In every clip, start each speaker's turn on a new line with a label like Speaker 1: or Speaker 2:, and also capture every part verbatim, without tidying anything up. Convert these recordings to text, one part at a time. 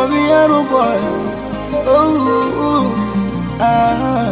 Speaker 1: me a boy. Oh, ah.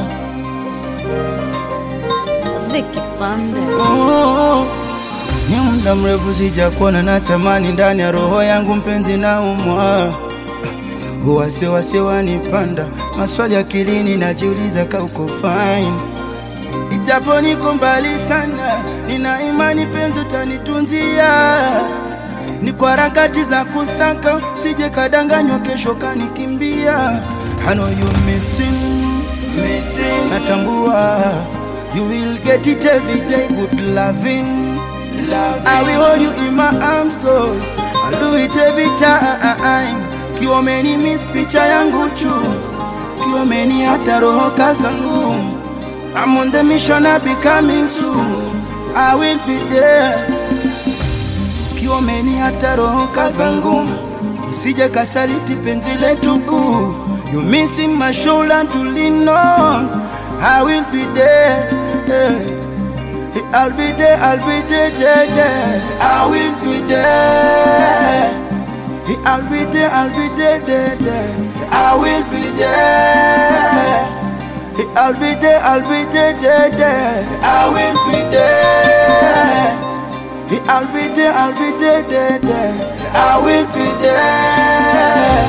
Speaker 2: Vicky Bandes.
Speaker 1: Oh, ni muda mrefu sijakuona, natamani ndani ya roho yangu mpenzi na umwa. Wase wase wanipanda, maswali akilini najiuliza ka uko fine. Ijapo niko mbali sana, nina imani penzi utanitunzia. Ni kwa harakati za kusaka, sije kadanganywa kesho kanikimbia. I know you missing, missing. Natambua, you will get it every day, good loving, loving. I will hold you in my arms, girl. I'll do it every time. Kiwa meni miss picha yangu chu, kiwa meni hata roho kazangu. I'm on the mission, I'll be coming soon. I will be there. Kiwa meni hata roho kazangu, usije kasaliti penzi letu. You missing my shoulder to lean on. I will be there, yeah. I'll be there, I'll be there, there, there. I will be there. I'll be there, I'll be there, there, there. I will be there. I'll be there, I'll be there, there, there. I will be there. I'll be there, I'll be there, there, there. I will be there.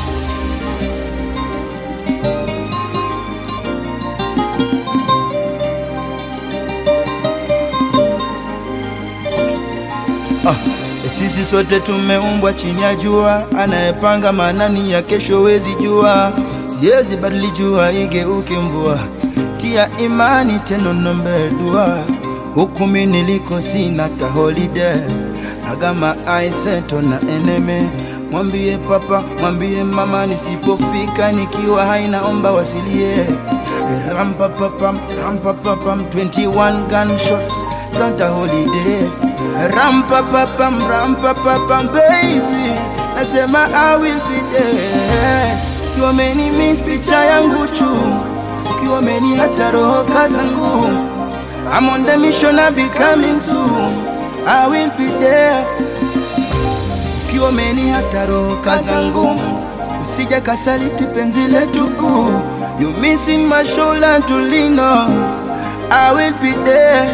Speaker 1: Ah, sisi sote tumeumbwa chini ya jua, anayepanga manani ya kesho wezi jua. Siwezi badili jua igeuke mvua, tia imani teno nombe dua. Huku mimi niliko sina ta holiday, agama aiseto na enemy. Mwambie papa, mwambie mama nisipofika nikiwa hainaomba wasilie. Rampa papam, rampa papam, twenty-one gunshots, don't a holiday. Rampa papam, rampa papam, baby, nasema I will be there. Kiwa meni miss picha yangu chu, kiwa meni hata roho kazangu. I'm on the mission, I'll be coming soon. I will be there. Kiwa meni hata roho kazangu, usije kasaliti penzi letu. You missing my shoulder to lean on. I will be there.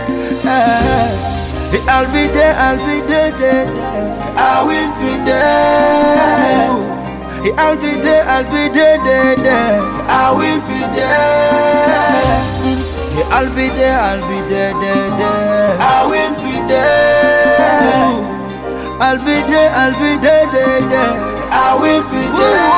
Speaker 1: I'll be there, I'll be there, there, there. I will be there. I'll be there, I'll be there, there, there. I will be there. I'll be there, I'll be there, there, there. I will be there. I'll be there, I'll be there, there, there. I will be there.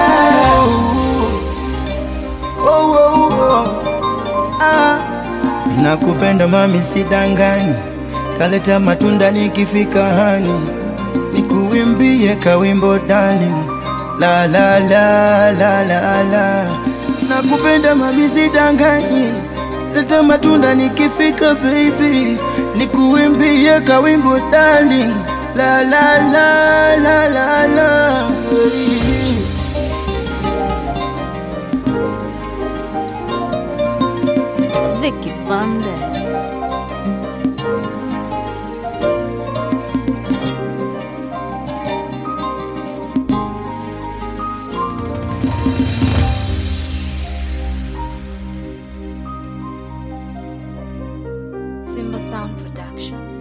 Speaker 1: Oh, oh, oh. Ah. Nakupenda mami sidanganyi, kaleta matunda nikifika hani. Nikuimbie kawimbo darling, la la la la la la. Nakupenda mami sidanganyi, kaleta matunda nikifika baby. Nikuimbie kawimbo darling, la la la la la la.
Speaker 2: Vicky Bandes. Simba Sound Production.